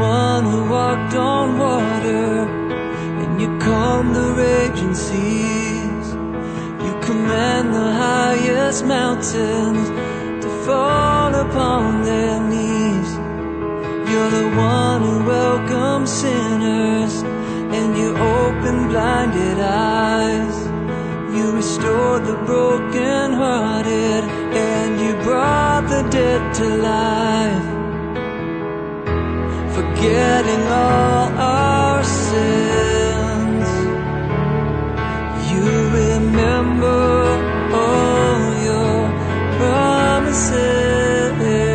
one who walked on water, and you calm the raging seas. You command the highest mountains to fall upon their knees. You're the one who welcomes sinners, and you open blinded eyes. You restored the broken-hearted, and you brought the dead to life. Forgetting all our sins, you remember all your promises.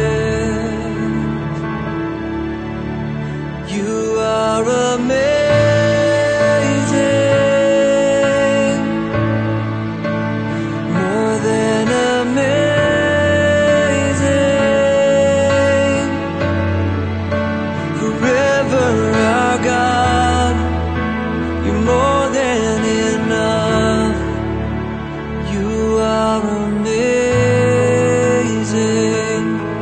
You are amazing, more than amazing. Forever our God, you're more than enough. You are amazing.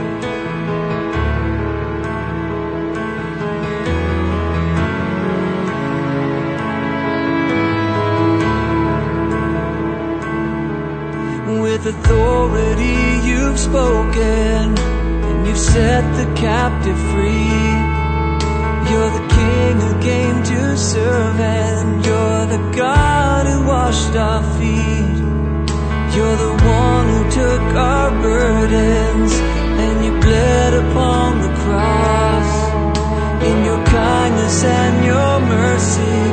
With authority you've spoken, and you've set the captive free. You're the King who came to serve, and you're the God who washed our feet. You're the one who took our burdens, and you bled upon the cross. In your kindness and your mercy,